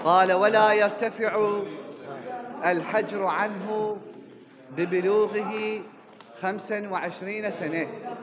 قال: ولا يرتفع الحجر عنه ببلوغه 25 سنة.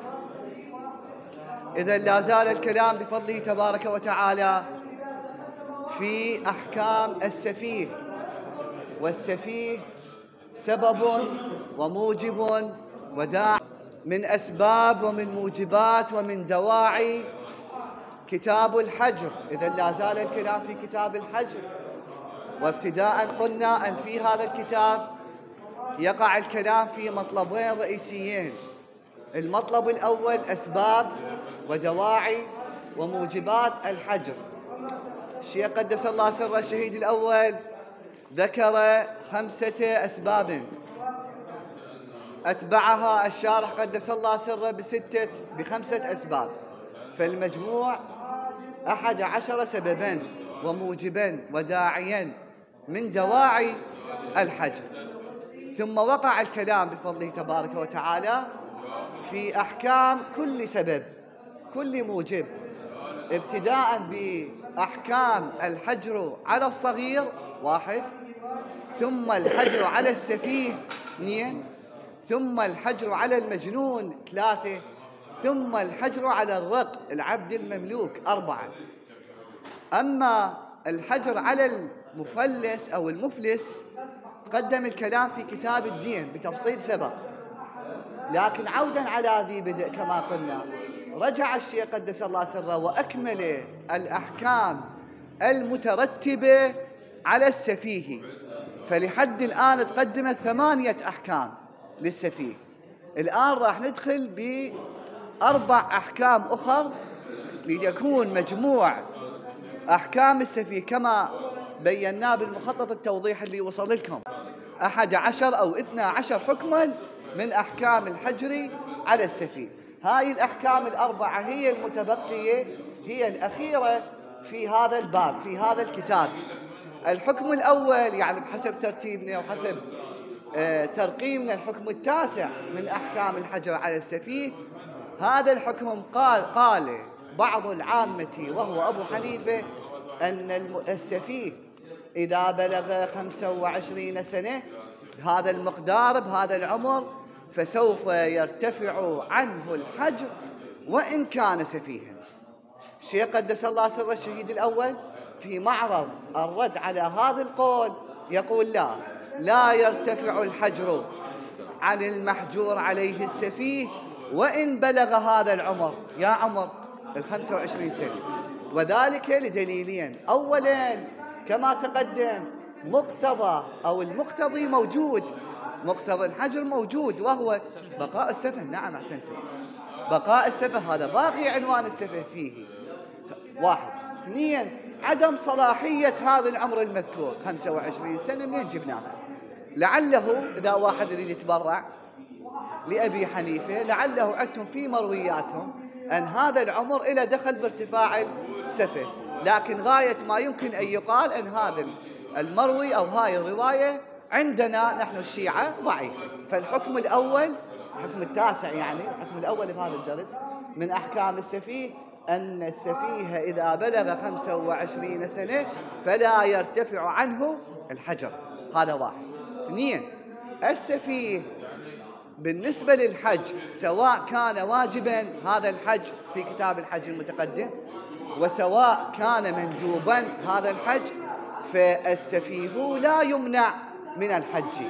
إذا لا زال الكلام بفضله تبارك وتعالى في أحكام السفيه، والسفيه سبب وموجب وداعي من أسباب ومن موجبات ومن دواعي كتاب الحجر. إذا لا زال الكلام في كتاب الحجر، وابتداء قلنا أن في هذا الكتاب يقع الكلام في مطلبين رئيسيين. المطلب الأول أسباب ودواعي وموجبات الحجر. الشيخ قدس الله سره الشهيد الأول ذكر 5 أسباب، أتبعها الشارح قدس الله سره ب5 أسباب، فالمجموع 11 سببا وموجبا وداعيا من دواعي الحجر. ثم وقع الكلام بفضله تبارك وتعالى في أحكام كل سبب، كل موجب، ابتداء بأحكام الحجر على الصغير 1، ثم الحجر على السفيه 2، ثم الحجر على المجنون 3، ثم الحجر على الرق العبد المملوك 4. أما الحجر على المفلس أو المفلس تقدم الكلام في كتاب الدين بتفصيل سبق، لكن عودا على ذي بدء كما قلنا، رجع الشيخ قدس الله سره وأكمل الأحكام المترتبة على السفيه، فلحد الآن تقدمت 8 أحكام للسفيه. الآن راح ندخل ب4 أحكام أخر ليكون مجموع أحكام السفيه كما بيناه بالمخطط التوضيح اللي وصل لكم 11 أو 12 حكما من أحكام الحجر على السفيه. هاي الأحكام ال4 هي المتبقية، هي الأخيرة في هذا الباب، في هذا الكتاب. الحكم الأول يعني بحسب ترتيبنا وحسب ترقيمنا الحكم التاسع من أحكام الحجر على السفيه. هذا الحكم قال بعض العامة وهو أبو حنيفة أن السفيه إذا بلغ 25 سنة هذا المقدار بهذا العمر فسوف يرتفع عنه الحجر وإن كان سفيها. الشيخ قدس الله سره الشهيد الأول في معرض الرد على هذا القول يقول: لا يرتفع الحجر عن المحجور عليه السفيه وإن بلغ هذا العمر، يا عمر 25 سنة، وذلك لدليلين. أولا كما تقدم مقتضى أو المقتضي موجود، مقتضى الحجر موجود وهو بقاء السفه. نعم أحسنتم، بقاء السفه هذا باقي عنوان السفه فيه 1. 2 عدم صلاحية هذا العمر المذكور 25 سنة منين جبناها؟ لعله إذا واحد يريد يتبرع لأبي حنيفة لعله عندهم في مروياتهم أن هذا العمر إلى دخل بارتفاع السفه، لكن غاية ما يمكن أن يقال أن هذا المروي أو هاي الرواية عندنا نحن الشيعة ضعيفة. فالحكم الأول، الحكم التاسع يعني الحكم الأول بهذا الدرس من أحكام السفيه أن السفيه إذا بلغ 25 سنة فلا يرتفع عنه الحجر. هذا 1. 2 السفيه بالنسبة للحج سواء كان واجبا هذا الحج في كتاب الحج المتقدم، وسواء كان مندوبا هذا الحج، فالسفيه لا يمنع من الحج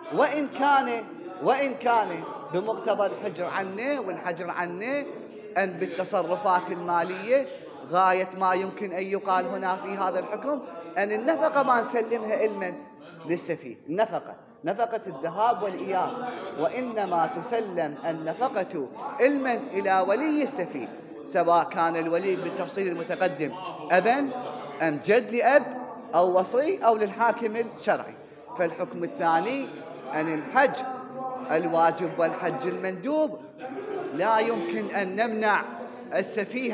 وإن كان بمقتضى الحجر عنه والحجر عنه أن بالتصرفات المالية غاية ما يمكن أن يقال هنا في هذا الحكم أن النفقة ما نسلمها علما للسفيه، نفقة الذهاب والإياب، وإنما تسلم النفقة علما إلى ولي السفيه، سواء كان الولي بالتفصيل المتقدم أبا أم جد لأب أو وصي أو للحاكم الشرعي. فالحكم الثاني أن الحج الواجب والحج المندوب لا يمكن أن نمنع السفيه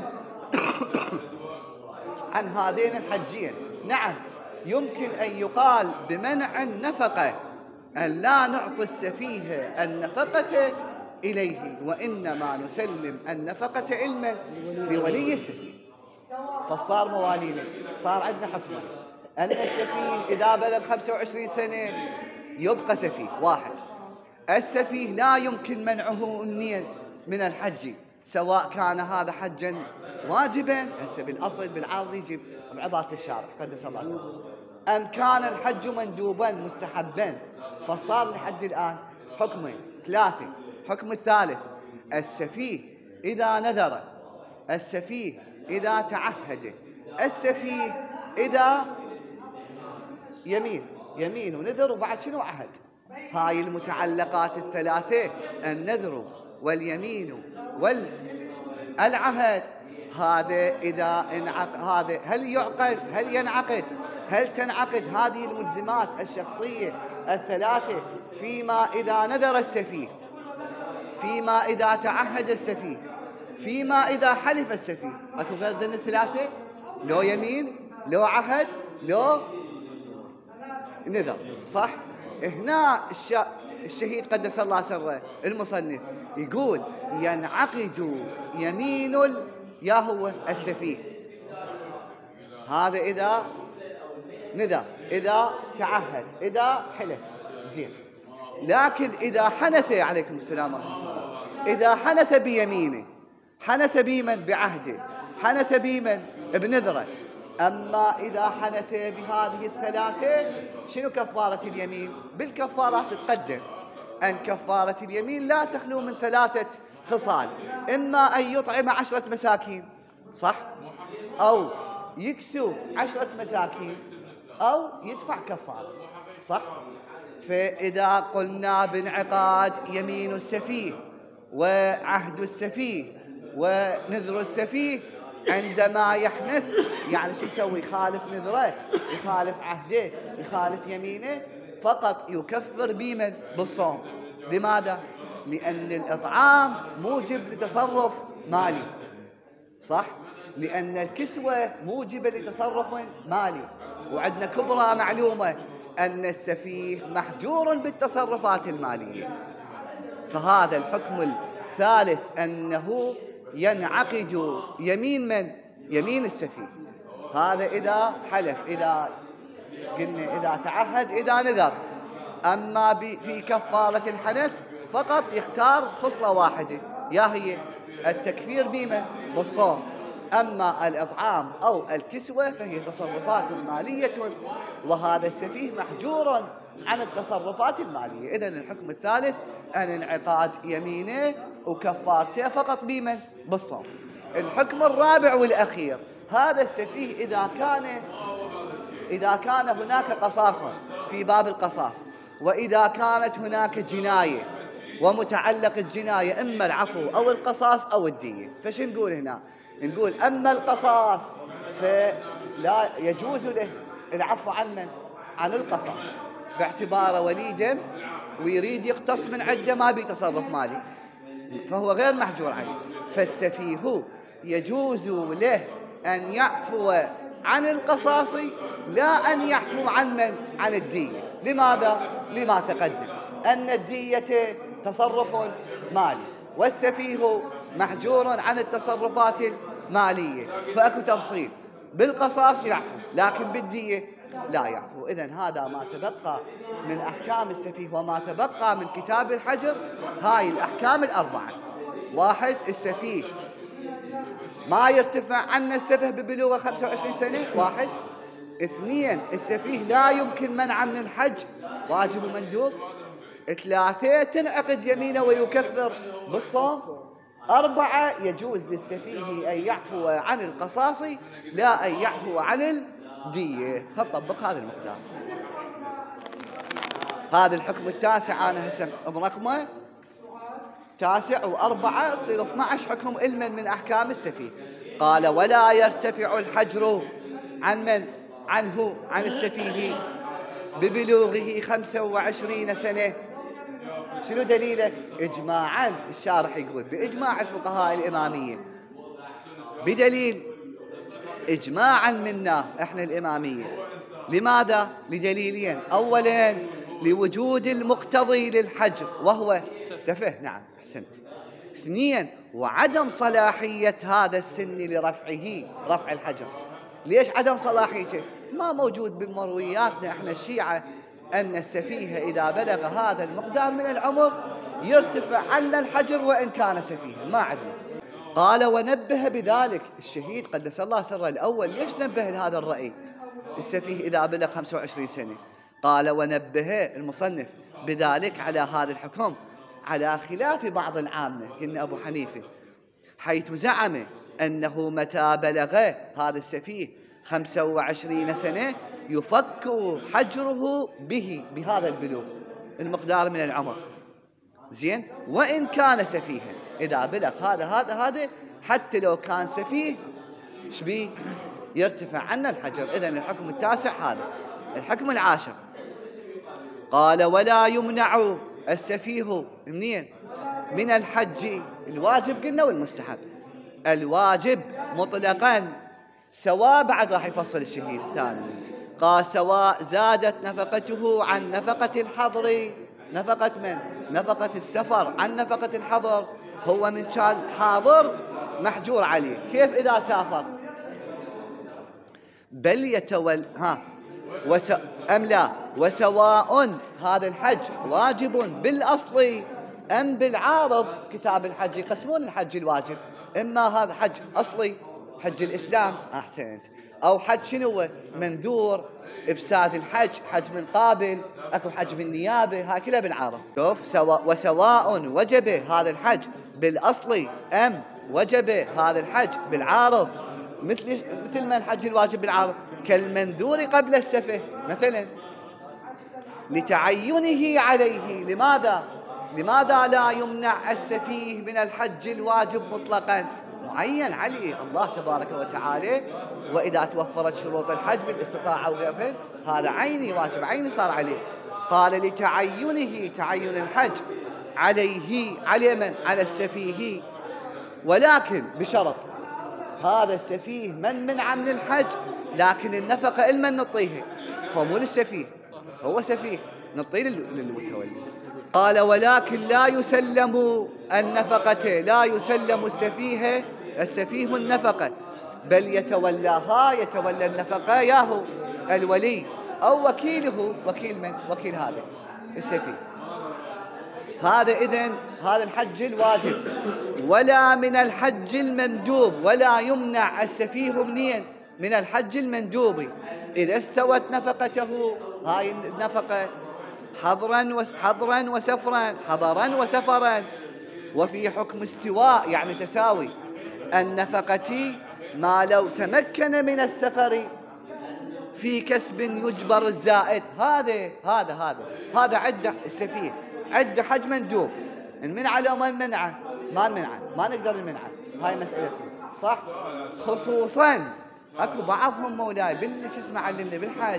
عن هذين الحجين. نعم يمكن أن يقال بمنع النفقة أن لا نعطي السفيه النفقة إليه، وإنما نسلم النفقة علما لولي السفيه، فصار موالينا، صار عندنا حكمة. أن السفيه إذا بلغ 25 سنة يبقى سفيه. واحد، السفيه لا يمكن منعه من الحج، سواء كان هذا حجا واجبا، هسه بالأصل بالعرض يجب بعبارة الشارع قدس الله سره، أم كان الحج مندوبا مستحبا، فصار لحد الآن حكمين ثلاثة. حكم الثالث، السفيه إذا نذر، السفيه إذا تعهد، السفيه إذا يمين ونذر وبعد شنو عهد. هاي المتعلقات الثلاثة، النذر واليمين والعهد، هذا إذا انعقد، هذا هل يعقد، هل ينعقد، هل تنعقد هذه الملزمات الشخصية الثلاثة فيما إذا نذر السفيه، فيما إذا تعهد السفيه، فيما إذا حلف السفيه. أكو غير ذن الثلاثة؟ لو يمين، لو عهد، لو نذر، صح؟ هنا الشهيد قدس الله سره المصنف يقول ينعقد يمين يا هو السفيه، هذا إذا نذر، إذا تعهد، إذا حلف، زين. لكن إذا حنث، عليكم السلام ورحمة الله، إذا حنث بيمينه، حنث بمن؟ بعهده، حنث بمن؟ بنذره. أما إذا حنث بهذه الثلاثة، شنو كفارة اليمين؟ بالكفارات تقدم أن كفارة اليمين لا تخلو من ثلاثة خصال، إما أن يطعم 10 مساكين، صح؟ أو يكسو 10 مساكين، أو يدفع كفارة، صح؟ فإذا قلنا بانعقاد يمين السفيه وعهد السفيه ونذر السفيه، عندما يحنث يعني شو يسوي؟ يخالف نذره، يخالف عهده، يخالف يمينه، فقط يكفر بمن؟ بالصوم. لماذا؟ لأن الإطعام موجب لتصرف مالي، صح؟ لأن الكسوة موجبة لتصرف مالي، وعندنا كبرى معلومة أن السفيه محجور بالتصرفات المالية. فهذا الحكم الثالث أنه ينعقد يمين من؟ يمين السفيه. هذا إذا حلف، إذا قلنا إذا تعهد، إذا نذر. أما في كفارة الحنث فقط يختار خصلة واحدة، يا هي التكفير بمن؟ بالصوم. أما الإطعام أو الكسوة فهي تصرفات مالية، وهذا السفيه محجور عن التصرفات المالية. إذن الحكم الثالث أن انعقاد يمينه وكفارته فقط بمن؟ بالصوم. الحكم الرابع والأخير، هذا السفيه إذا كان هناك قصاص في باب القصاص، وإذا كانت هناك جناية ومتعلق الجناية إما العفو أو القصاص أو الدية. فش نقول هنا؟ نقول أما القصاص فلا يجوز له العفو عن من؟ عن القصاص، باعتباره ولي دم ويريد يقتص من عنده، ما بيتصرف مالي، فهو غير محجور عليه. فالسفيه يجوز له أن يعفو عن القصاص، لا أن يعفو عن من؟ عن الدية. لماذا؟ لما تقدم أن الدية تصرف مالي، والسفيه محجور عن التصرفات المالية، فأكو تفصيل. بالقصاص يعفو، لكن بالدية لا يعفو. إذن هذا ما تبقى من أحكام السفيه وما تبقى من كتاب الحجر. هاي الأحكام الأربعة: واحد، السفيه ما يرتفع عنا السفه ببلوغ 25 سنة، واحد. اثنين، السفيه لا يمكن منعه من الحج واجب ومندوب. ثلاثة، تنعقد يمينه ويكفر بالصوم. أربعة، يجوز للسفيه أن يعفو عن القصاص، لا أن يعفو عن الدية. فطبق هذا المقدار. هذا الحكم التاسع، أنا هسه برقمه 9 و4 يصير 12 حكم علما من أحكام السفيه. قال: ولا يرتفع الحجر عن من؟ عنه، عن السفيه ببلوغه 25 سنة. شنو دليله؟ إجماعا. الشارح يقول بإجماع الفقهاء الإمامية، بدليل إجماعا منا إحنا الإمامية. لماذا؟ لدليلين: أولا لوجود المقتضي للحجر وهو السفه، نعم أحسنت. اثنين، وعدم صلاحية هذا السن لرفعه، رفع الحجر. ليش عدم صلاحيته؟ ما موجود بمروياتنا احنا الشيعة أن السفيه إذا بلغ هذا المقدار من العمر يرتفع عنا الحجر وإن كان سفيها، ما عندنا. قال ونبه بذلك الشهيد قدس الله سره الأول. ليش نبه لهذا الرأي السفيه إذا بلغ 25 سنة؟ قال ونبه المصنف بذلك على هذا الحكم على خلاف بعض العامة كن أبو حنيفة، حيث زعم أنه متى بلغ هذا السفيه 25 سنة يفك حجره به بهذا البلوغ المقدار من العمر، زين، وإن كان سفيها. إذا بلغ هذا حتى لو كان سفيه شبيه يرتفع عنا الحجر. إذن الحكم التاسع هذا. الحكم العاشر قال ولا يمنع السفيه منين؟ من الحج الواجب قلنا والمستحب. الواجب مطلقا سواء، بعد راح يفصل الشهيد الثاني، قال سواء زادت نفقته عن نفقة الحضر، نفقة من؟ نفقة السفر عن نفقة الحضر. هو من كان حاضر محجور عليه، كيف إذا سافر؟ بل يتول أم لا، وسواء هذا الحج واجب بالأصل أم بالعارض. كتاب الحج يقسمون الحج الواجب، إما هذا حج أصلي حج الإسلام أحسنت، أو حج شنو منذور إفساد الحج، حج من قابل، أكو حج بالنيابة، هكذا بالعارض. شوف وسواء وجب هذا الحج بالأصل أم وجب هذا الحج بالعارض، مثل ما الحج الواجب بالعارض كالمنذور قبل السفه مثلا، لتعينه عليه. لماذا لا يمنع السفيه من الحج الواجب مطلقا؟ معين عليه الله تبارك وتعالى، وإذا توفرت شروط الحج بالاستطاعة وغيرها هذا عيني واجب عيني صار عليه. قال لتعينه، تعين الحج عليه من؟ على السفيه، ولكن بشرط هذا السفيه من منع من الحج، لكن النفقة المن نعطيها، هو مو للسفيه، هو سفيه نعطيه للمتولي. قال ولكن لا يسلم النفقة، لا يسلم السفيه النفقة، بل يتولى النفقة ياهو الولي أو وكيله. وكيل من؟ وكيل هذا السفيه. هذا إذن هذا الحج الواجب. ولا من الحج المندوب، ولا يمنع السفيه منين؟ من الحج المندوب إذا استوت نفقته، هاي النفقة حضرا وسفرا، وفي حكم استواء يعني تساوي النفقة ما لو تمكن من السفر في كسب يجبر الزائد. هذا عدة السفيه، عدة حج مندوب، المنعة لو ما منعه، ما نقدر نمنعه، هاي مسألة صح. خصوصا اكو بعضهم مولاي شو اسمه علمنا بالحج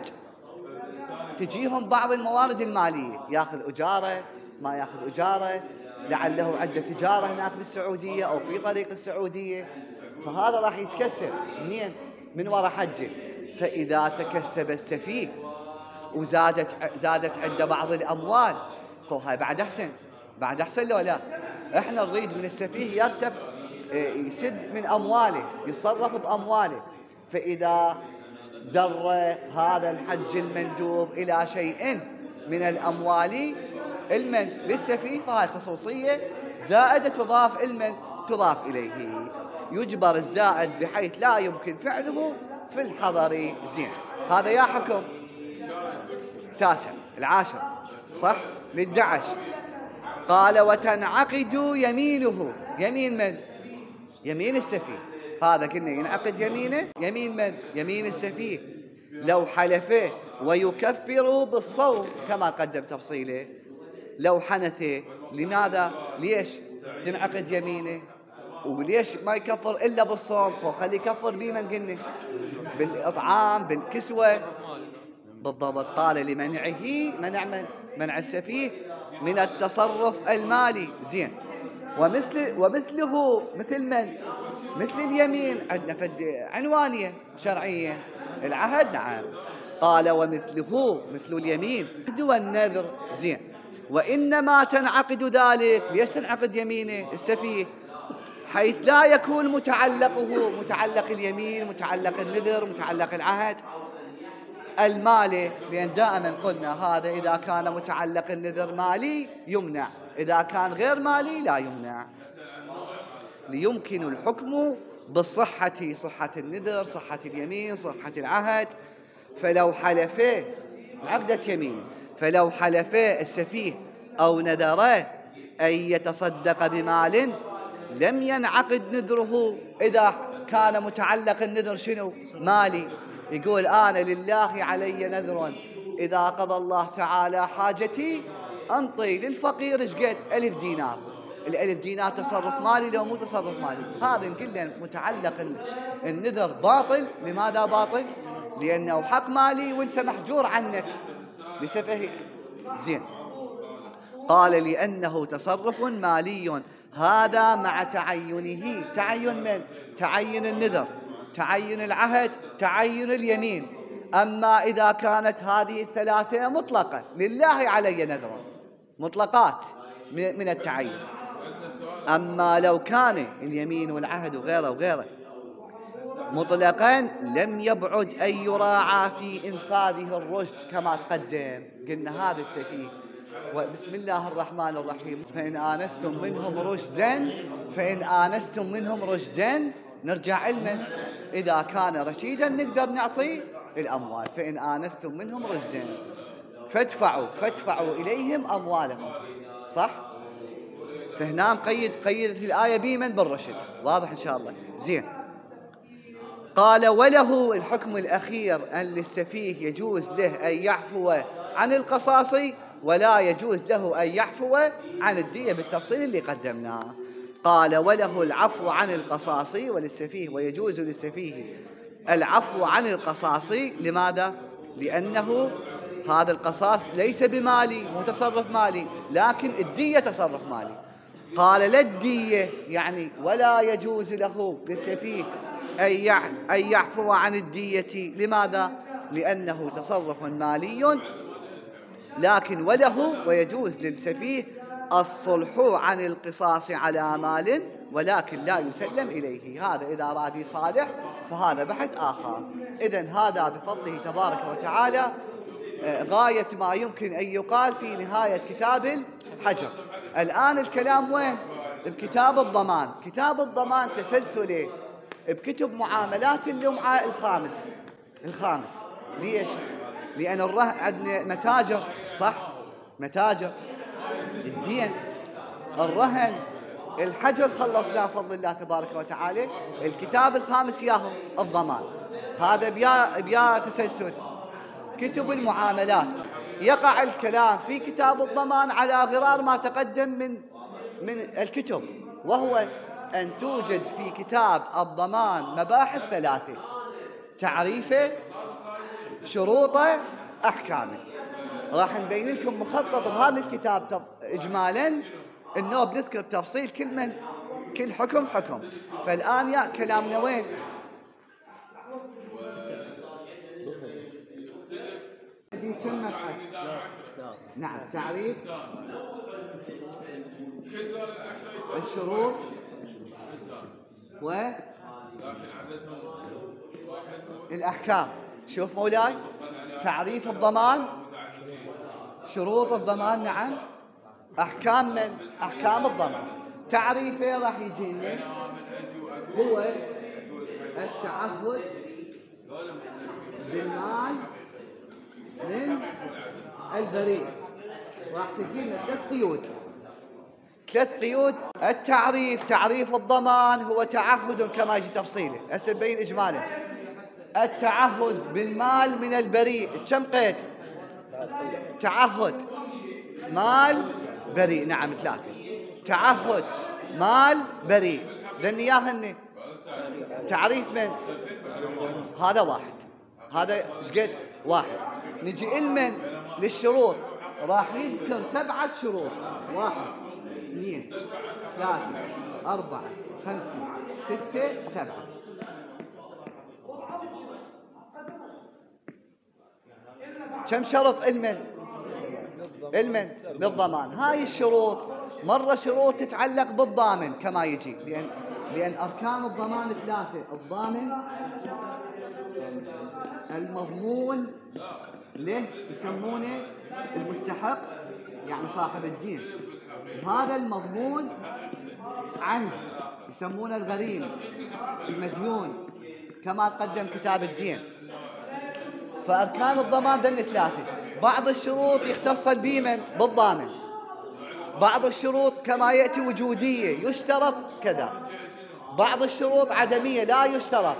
تجيهم بعض الموارد المالية، ياخذ أجارة ما ياخذ أجارة، لعله عنده تجارة هناك بالسعودية أو في طريق السعودية، فهذا راح يتكسب منين؟ من وراء حجه. فإذا تكسب السفيه وزادت عنده بعض الأموال، هاي بعد أحسن لو لا. إحنا نريد من السفيه يسد من أمواله، يتصرف بأمواله. فإذا در هذا الحج المندوب إلى شيء من الأموال المن للسفيه، فهاي خصوصية زائدة تضاف إليه، يجبر الزائد بحيث لا يمكن فعله في الحضر. زين، هذا يا حكم تاسع العاشر صح للدعش. قال وتنعقد يمينه، يمين من؟ يمين السفيه. هذا كنا ينعقد يمينه، يمين من؟ يمين السفيه لو حلفه ويكفر بالصوم كما قدم تفصيله. لو حنثه، لماذا؟ ليش تنعقد يمينه؟ وليش ما يكفر إلا بالصوم؟ خلي يكفر بمن قلنا؟ بالإطعام بالكسوة بالضبط. قال لمنعه، منع السفيه من التصرف المالي. زين، ومثله مثل من؟ مثل اليمين عندنا فد عنوانيا شرعيا العهد. نعم، قال ومثله مثل اليمين والنذر. زين، وإنما تنعقد ذلك، ليش تنعقد يمينه السفيه؟ حيث لا يكون متعلق اليمين، متعلق النذر، متعلق العهد المالي، لأن دائما قلنا هذا إذا كان متعلق النذر مالي يمنع، إذا كان غير مالي لا يمنع، ليمكن الحكم بالصحة، صحة النذر، صحة اليمين، صحة العهد. فلو حلفه عقدة يمين، فلو حلفه السفيه أو نذره أن يتصدق بمال لم ينعقد نذره. إذا كان متعلق النذر شنو؟ مالي، يقول أنا لله علي نذر إذا قضى الله تعالى حاجتي أنطي للفقير إيش قد 1000 دينار. ال1000 دينار تصرف مالي لو مو تصرف مالي؟ هذا نقول له متعلق النذر باطل. لماذا باطل؟ لأنه حق مالي وانت محجور عنك لسفهك. زين، قال لأنه تصرف مالي، هذا مع تعينه. تعين من؟ تعين النذر، تعين العهد، تعين اليمين. أما إذا كانت هذه الثلاثة مطلقة، لله علي نذر، مطلقات من التعين. أما لو كان اليمين والعهد وغيره وغيره مطلقا لم يبعد أن يراعى في إنفاذه الرشد كما تقدم. قلنا هذا السفيه. وبسم الله الرحمن الرحيم، فإن آنستم منهم رشدا، فإن آنستم منهم رشدا، نرجع علما إذا كان رشيدا نقدر نعطي الأموال. فإن آنستم منهم رشدا فادفعوا إليهم أموالهم. صح؟ فهنا قيدت الآية بمن؟ بالرشد. واضح إن شاء الله. زين، قال وله الحكم الأخير أن للسفيه يجوز له أن يعفو عن القصاص ولا يجوز له أن يعفو عن الدية بالتفصيل اللي قدمناه. قال وله العفو عن القصاص وللسفيه، ويجوز للسفيه العفو عن القصاص. لماذا؟ لأنه هذا القصاص ليس بمالي، متصرف مالي، لكن الدية تصرف مالي. قال لا الدية يعني ولا يجوز له للسفيه أن يعفو عن الدية. لماذا؟ لأنه تصرف مالي، لكن وله ويجوز للسفيه الصلح عن القصاص على مال ولكن لا يسلم إليه. هذا إذا أراد يصالح فهذا بحث آخر. إذن هذا بفضله تبارك وتعالى غاية ما يمكن أن يقال في نهاية كتاب الحجر. الآن الكلام وين؟ بكتاب الضمان. كتاب الضمان تسلسله بكتب معاملات اللمعة الخامس. ليش؟ لأن الرهن عندنا متاجر، صح؟ متاجر، الدين، الرهن، الحجر خلصناه بفضل الله تبارك وتعالى. الكتاب الخامس ياهو الضمان. هذا بيا تسلسل كتب المعاملات. يقع الكلام في كتاب الضمان على غرار ما تقدم من الكتب، وهو أن توجد في كتاب الضمان مباحث 3: تعريفه، شروطه، أحكامه. راح نبين لكم مخطط بهذا الكتاب إجمالاً، إنه بنذكر تفصيل كل حكم. فالآن يا كلامنا وين؟ كم مبحث؟ نعم، تعريف، الشروط، والأحكام. شوف مولاي، تعريف الضمان، شروط الضمان، نعم، أحكام من؟ أحكام الضمان. تعريفه راح يجي لنا هو التعهد بالمال من البريء. راح تجينا 3 قيود. التعريف، تعريف الضمان هو تعهد كما يجي تفصيله، هسه نبين إجمالا. التعهد بالمال من البريء، كم قيد؟ تعهد مال بريء، نعم 3. تعهد مال بريء، لأن ياهن تعريف من؟ هذا 1. هذا ايش قد؟ 1. نجي المن للشروط، راح يذكر 7 شروط: 1 2 3 4 5 6 7. كم شرط المن للضمان؟ هاي الشروط مرة شروط تتعلق بالضامن كما يجي، لأن أركان الضمان ثلاثة: الضامن، المضمون له يسمونه المستحق يعني صاحب الدين، هذا المضمون عنه يسمونه الغريم المديون كما تقدم كتاب الدين. فأركان الضمان ذن ثلاثة. بعض الشروط يختص بمن؟ بالضامن. بعض الشروط كما يأتي وجودية يشترط كذا، بعض الشروط عدمية لا يشترط.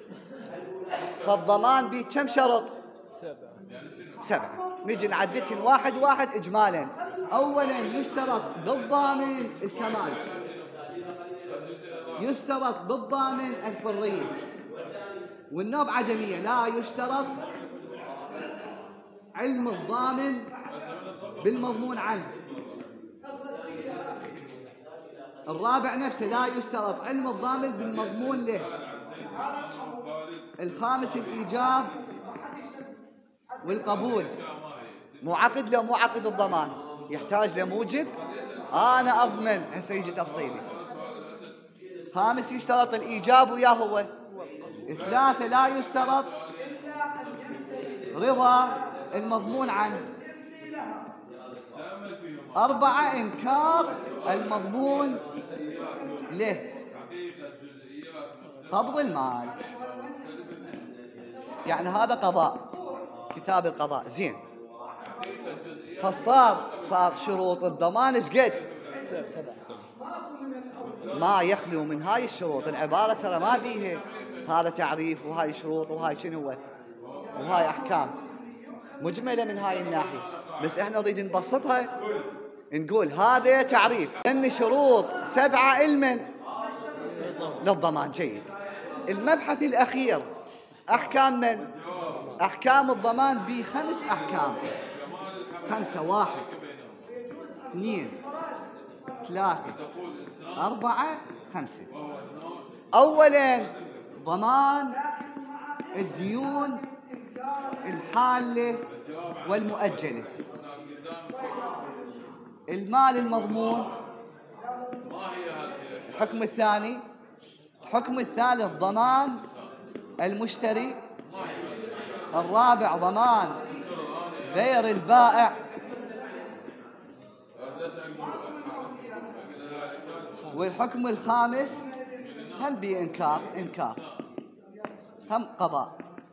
فالضمان به كم شرط؟ 7. نجي نعددهم واحد واحد إجمالا. أولا يشترط بالضامن الكمال، يشترط بالضامن الحرية، والنوب عدمية لا يشترط علم الضامن بالمضمون عنه. الرابع نفسه لا يشترط علم الضامن بالمضمون له. الخامس الإيجاب والقبول. مو عقد لو مو عقد الضمان يحتاج لموجب، أنا أضمن، هسه يجي تفصيلي. خامس يشترط الإيجاب وياه هو. 3 لا يشترط رضا المضمون عنه. 4 إنكار المضمون له. قبض المال يعني هذا قضاء، كتاب القضاء. زين، فصار شروط الضمان ايش قد؟ 7. ما يخلو من هاي الشروط. العبارة ترى ما بيها هذا تعريف وهاي شروط وهاي شنو هو وهاي أحكام مجملة من هاي الناحية، بس احنا نريد نبسطها نقول هذا تعريف أن شروط 7 علما للضمان. جيد. المبحث الأخير أحكام من؟ أحكام الضمان ب5 أحكام. 5: 1 2 3 4 5. أولاً ضمان الديون الحالة والمؤجلة. المال المضمون. الحكم الثاني. الحكم الثالث ضمان المشتري. الرابع ضمان غير البائع. والحكم الخامس هم بإنكار، هم قضاء.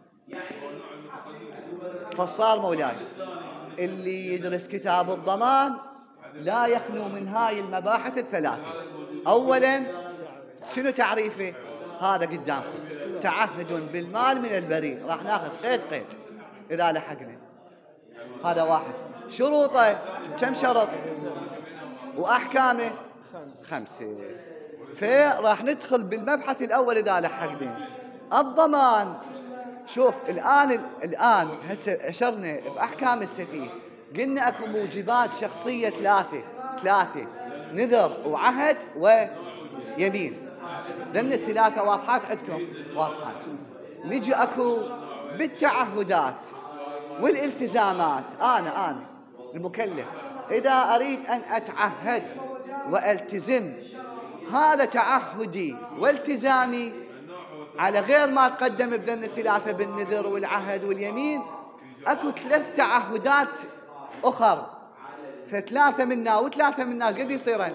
فصار مولاي اللي يدرس كتاب الضمان لا يخلو من هاي المباحث الثلاثة. أولاً شنو تعريفه؟ هذا قدامكم: تعهد بالمال من البريء. راح ناخذ قيد إذا لحقنا. هذا 1. شروطه كم شرط؟ وأحكامه 5. فراح ندخل بالمبحث الأول إذا لحقنا. الضمان. شوف الآن هسه أشرنا بأحكام السفيه، قلنا أكو موجبات شخصية 3: نذر وعهد ويمين. لأن ال3 واضحات عندكم، واضحات. نجي أكو بالتعهدات والالتزامات. أنا المكلف إذا أريد أن أتعهد وألتزم، هذا تعهدي والتزامي على غير ما تقدم بذن ال3 بالنذر والعهد واليمين. أكو 3 تعهدات أخر، ف3 منا و3 منا قد يصيرن؟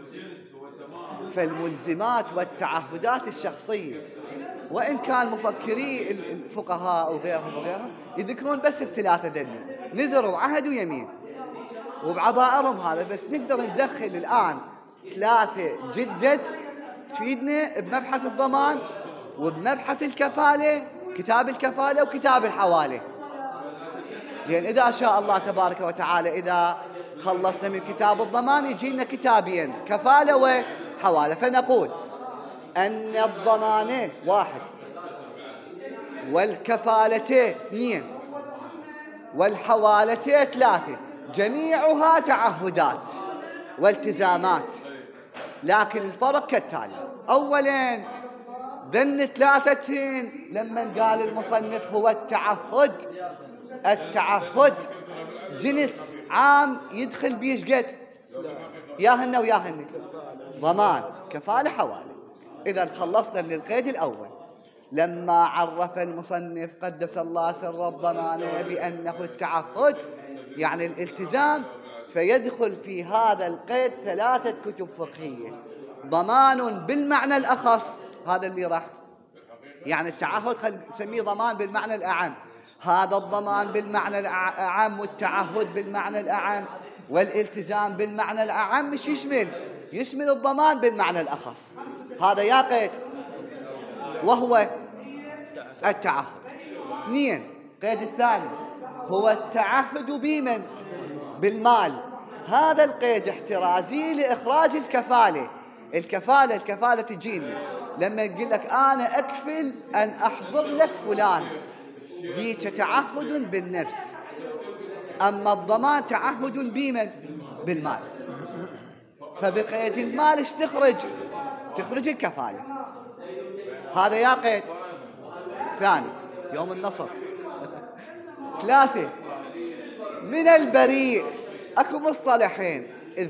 فالملزمات والتعهدات الشخصية، وإن كان مفكري الفقهاء وغيرهم يذكرون بس ال3 ذني: نذر وعهد ويمين، وبعبائرهم هذا. بس نقدر ندخل الآن 3 جدد تفيدنا بمبحث الضمان وبمبحث الكفالة، كتاب الكفالة وكتاب الحوالة. لأن إذا شاء الله تبارك وتعالى إذا خلصنا من كتاب الضمان يجينا كتابين: كفالة وحوالة. فنقول أن الضمان 1 والكفالة 2 والحوالة 3 جميعها تعهدات والتزامات، لكن الفرق كالتالي: أولاً ذن 3 لما قال المصنف هو التعهد جنس عام يدخل بيش قد ياهن وياهن: ضمان، كفالة، حوالة. إذا خلصنا من القيد الأول. لما عرف المصنف قدس الله سر الضمان بأنه التعهد يعني الالتزام، فيدخل في هذا القيد 3 كتب فقهية. ضمان بالمعنى الأخص، هذا اللي راح يعني التعهد نسميه ضمان بالمعنى الأعم، هذا الضمان بالمعنى الأعم والتعهد بالمعنى الأعم والالتزام بالمعنى الأعم مش يشمل الضمان بالمعنى الأخص. هذا يا قيد وهو التعهد. 2 قيد الثاني هو التعهد بمن؟ بالمال. هذا القيد احترازي لإخراج الكفالة. الكفالة تجيني لما يقول لك أنا أكفل أن أحضر لك فلان، ذيك تعهد بالنفس. أما الضمان تعهد بمن؟ بالمال. فبقيد المال ايش تخرج الكفالة. هذا يا قيد ثاني يوم النصر. 3 من البريء. اكو مصطلحين،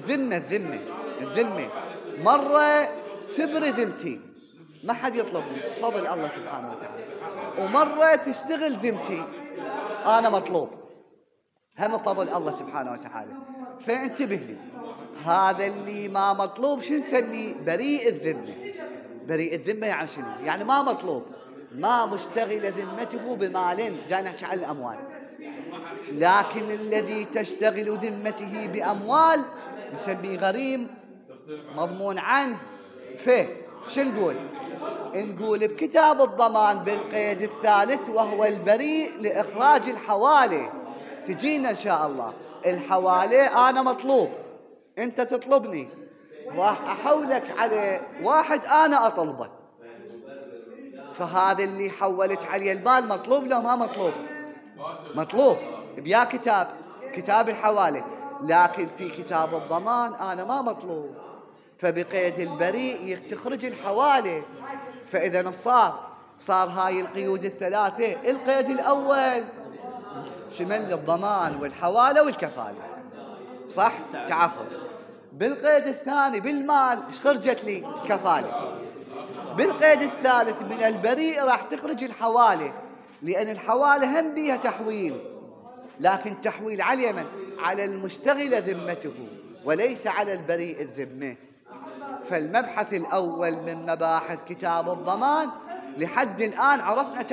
الذمة مرة تبري ذمتي ما حد يطلبني فضل الله سبحانه وتعالى، ومرة تشتغل ذمتي أنا مطلوب هم فضل الله سبحانه وتعالى. فانتبه لي، هذا اللي ما مطلوب شو نسميه؟ بريء الذمة. بريء الذمة يعني شنو؟ يعني ما مطلوب، ما مشتغل ذمته بمال، جاي نحكي عن الأموال. لكن الذي تشتغل ذمته بأموال نسميه غريم مضمون عنه. شو نقول بكتاب الضمان بالقيد الثالث وهو البريء لإخراج الحوالي. تجينا إن شاء الله الحوالي، أنا مطلوب أنت تطلبني، راح أحولك على واحد أنا أطلبه، فهذا اللي حولت عليه المال مطلوب لو ما مطلوب بيا كتاب الحوالي. لكن في كتاب الضمان أنا ما مطلوب، فبقيد البريء تخرج الحوالي. فإذا صار هاي القيود الثلاثة. القيد الأول شمل الضمان والحوالة والكفالة، صح؟ تعهد. بالقيد الثاني بالمال ايش خرجت لي؟ الكفالة. بالقيد الثالث من البريء راح تخرج الحوالة، لأن الحوالة هم بيها تحويل، لكن تحويل على اليمن على المشتغل ذمته وليس على البريء الذمة. فالمبحث الأول من مباحث كتاب الضمان لحد الآن عرفنا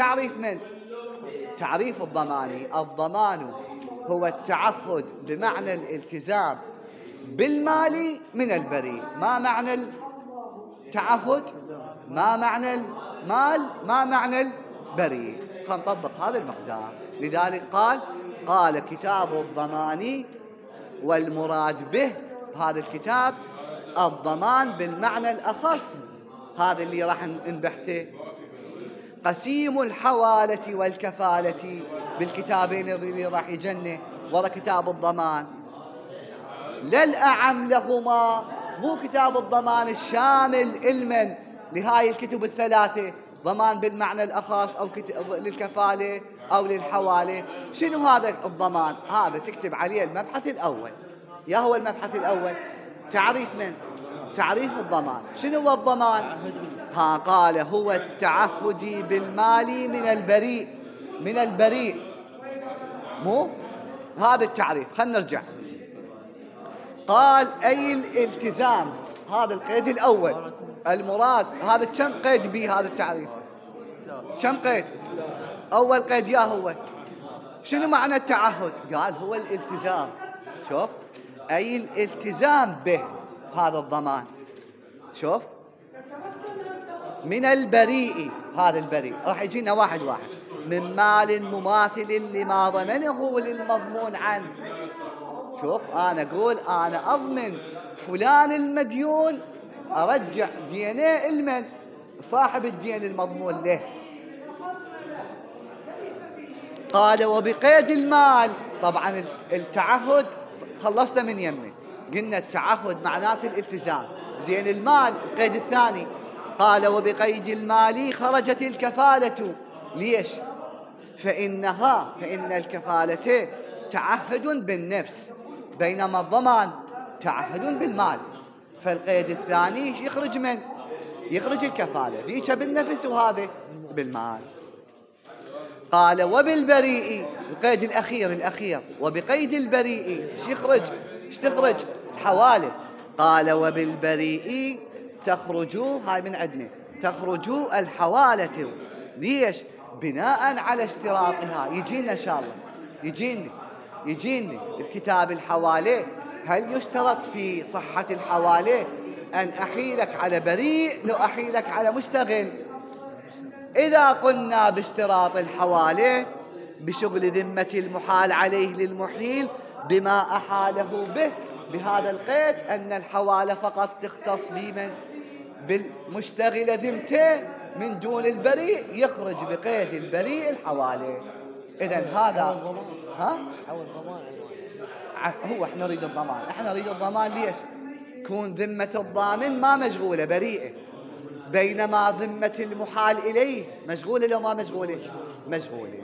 تعريف الضمان هو التعهد بمعنى الالتزام بالمال من البريء. ما معنى التعهد؟ ما معنى المال؟ ما معنى البريء؟ نطبق هذا المقدار. لذلك قال كتاب الضمان والمراد به هذا الكتاب الضمان بالمعنى الأخص، هذا اللي راح نبحثه. قسيم الحوالة والكفالة بالكتابين اللي راح يجنه ورا كتاب الضمان، لا الأعم لهما، مو كتاب الضمان الشامل علما لهاي الكتب الثلاثة، ضمان بالمعنى الأخص أو للكفالة أو للحوالة. شنو هذا الضمان؟ هذا تكتب عليه المبحث الأول. يا هو المبحث الأول تعريف الضمان. شنو هو الضمان؟ قال هو التعهد بالمال من البريء. مو هذا التعريف. خلنا نرجع. قال أي الالتزام، هذا القيد الأول. المراد هذا كم قيد به هذا التعريف؟ كم قيد؟ أول قيد يا هو شنو معنى التعهد؟ قال هو الالتزام. شوف، أي الالتزام به هذا الضمان. شوف، من البريء، هذا البريء راح يجينا واحد من مال مماثل لما ضمنه للمضمون عنه. شوف، أنا أقول أنا أضمن فلان المديون، أرجع دينه المن صاحب الدين المضمون له. قال وبقيد المال، طبعا التعهد خلصنا من يمه، قلنا التعهد معناته الالتزام. زين المال القيد الثاني، قال وبقيد المال خرجت الكفالة. ليش؟ فإن الكفالة تعهد بالنفس، بينما الضمان تعهد بالمال. فالقيد الثاني يخرج من يخرج الكفالة، ذيك بالنفس وهذا بالمال. قال وبالبريء، القيد الأخير، وبقيد البريء ايش تخرج؟ حوالة. قال وبالبريء تخرجوا، هاي من عندنا، تخرجوا الحوالة. ليش؟ بناء على اشتراطها. يجينا إن شاء الله، يجيني بكتاب الحوالة. هل يشترط في صحة الحوالة أن أحيلك على بريء لو أحيلك على مشتغل؟ إذا قلنا باشتراط الحوالة بشغل ذمة المحال عليه للمحيل بما أحاله به، بهذا القيد أن الحوالة فقط تختص بمن؟ بالمشتغل ذمته من دون البريء، يخرج بقيد البريء الحوالة. إذن هذا هو احنا نريد الضمان. ليش؟ كون ذمة الضامن ما مشغولة، بريئة، بينما ذمة المحال إليه مشغولة لو ما مشغولة؟ مشغولة.